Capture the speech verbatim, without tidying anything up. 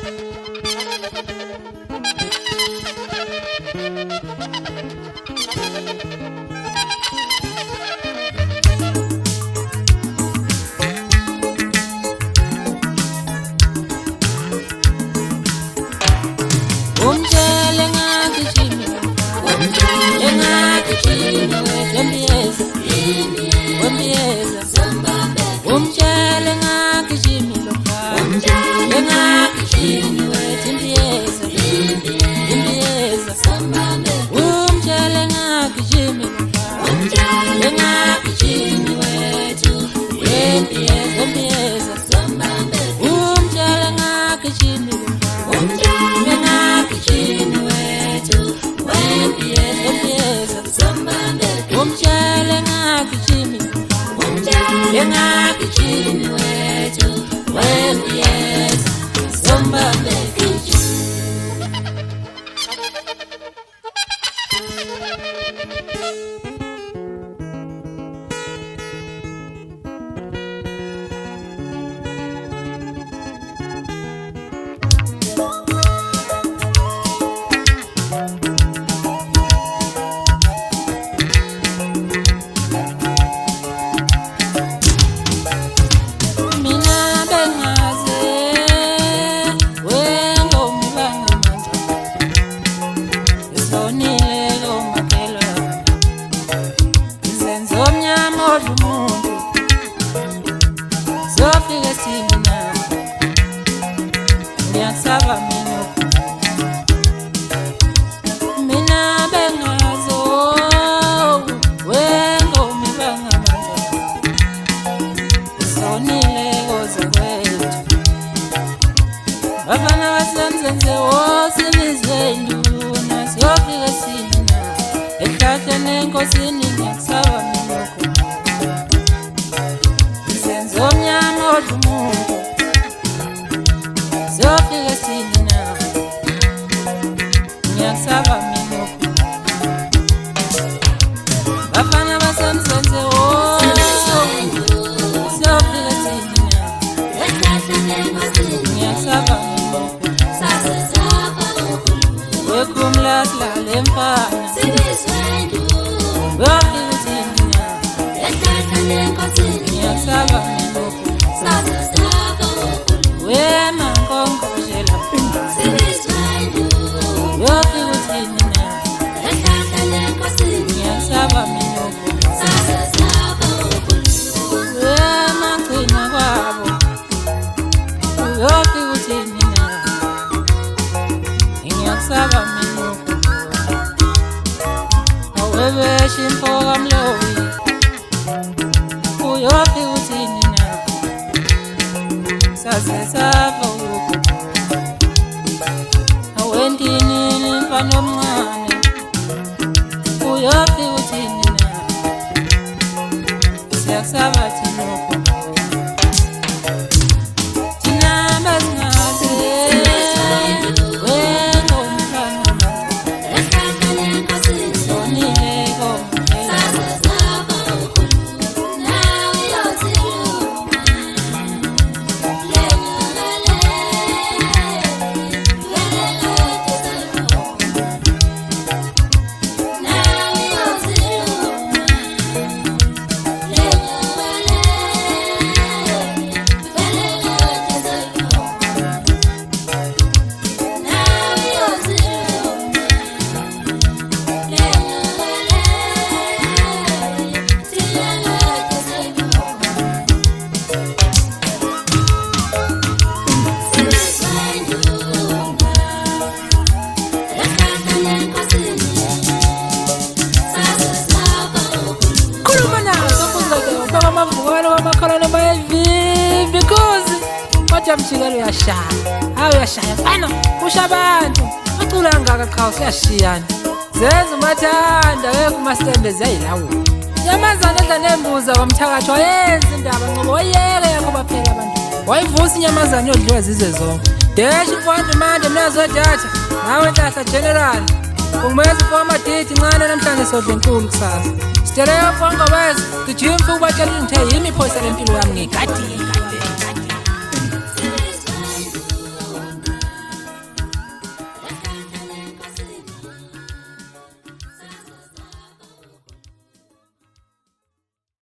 Mchigalo yashaya hayo yashaya fana kushabantu uculanga kakhawu siyashiyana zenza umathanda we kumastembe zayilawo nyamazana edla nembuza wamthakathi wayenza indaba ngoba wayeke yakho baphela abantu wayivusa inyamazana yodliwa zizwe zonke deshi mfowethu manje mnazo data nawe nhlahla general ungumeza foma date incane namhlanje sodle enkulu kusasa siteleyo fonga wese gijima futhi batshela ngithe yimi phoyisa lempilo yami ngigadi